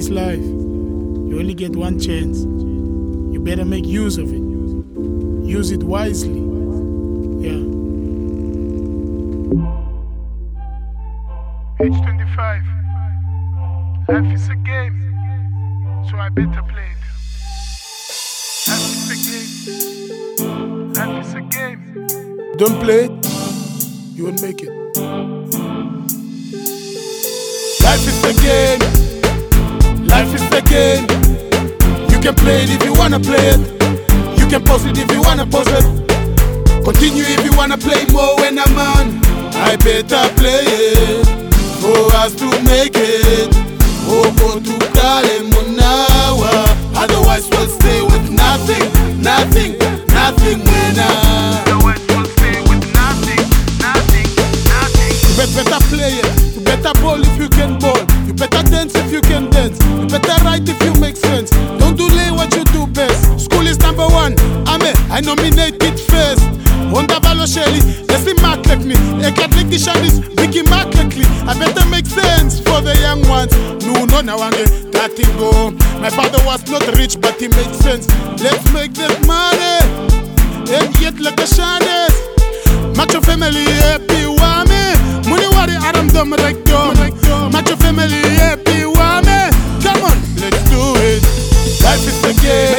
this life, you only get one chance. You better make use of it. Use it wisely. Yeah. H25. Life is a game, so I better play it. Life is a game. Life is a game. Don't play it, you won't make it. Life is a game. Life is a game. You can play it if you wanna play it. You can pause it if you wanna pause it. Continue if you wanna play more when I'm on. I better play it for us to make it. Ogo tukale munawa. Otherwise we'll stay with nothing, nothing, nothing winner. Otherwise we'll stay with nothing, nothing, nothing. You better play it. You better ball if you can ball. You better dance if you can dance. You better write if you make sense. Don't delay what you do best. School is number one. I nominate it first. Honda Valosheli, let's see Mark Leckley. Ekatlek the Shanis, Vicky Mark Leckley. I better make sense for the young ones. No, now I get that thing go. My father was not rich, but he made sense. Let's make this money. And yet like a Shanis. Macho family happy wame. Money worry Adam dumb like dumb. Macho family happy wame. Come on, let's do it. Life is a game.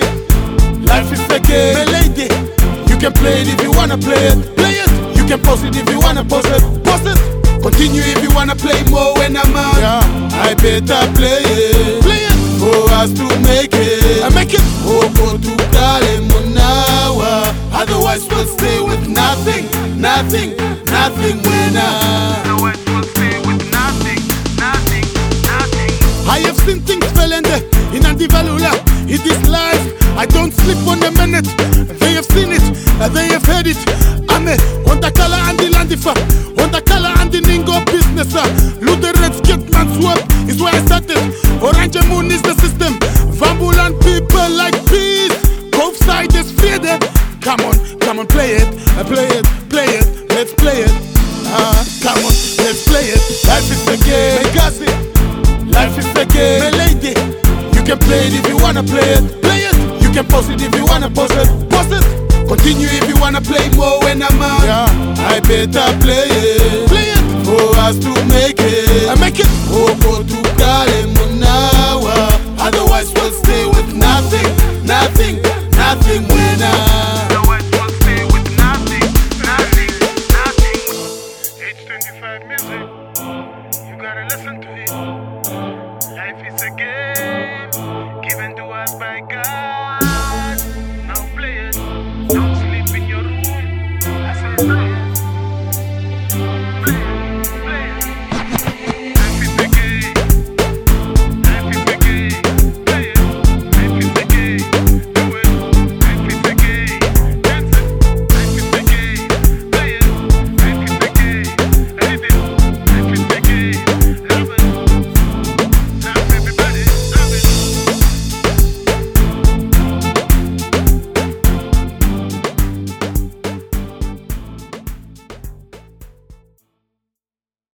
Life is a game. My lady, you can play it if you wanna play it. Play it. You can pause it if you wanna pause it. Pause it. Continue if you wanna play more when I'm on. Yeah. I better play it. Play it for us to make it. I make it. Ogo tukale munawa. Otherwise we'll stay with nothing, nothing, nothing winner. Otherwise we'll stay with nothing, nothing, nothing. I have seen things fell in Antivalula. In this life, I don't sleep on a minute. They have seen it, they have heard it. Ame, on the color and the landifa, on the color and the ningo business. Lutheran Skitman swap is where I started. Orange Moon is the system. Vambulan people like peace. Both sides is feared. Come on, play it, play it, play it. Let's play it. Come on, let's play it. Life is a game. Life is a game. My lady, you can play it if you wanna play it. Play it. You can pause it if you wanna pause it. Pause it. Continue if you wanna play more when I'm on. Yeah. I better play it. Play it for us to make it. I make it. Ogo tukale munawa. Otherwise we'll stay with nothing, nothing, nothing winner. Otherwise we'll stay with nothing, nothing, nothing. H25 music, you gotta listen to it. Life is a game given to us by God. Now play it. Don't sleep in your room. I said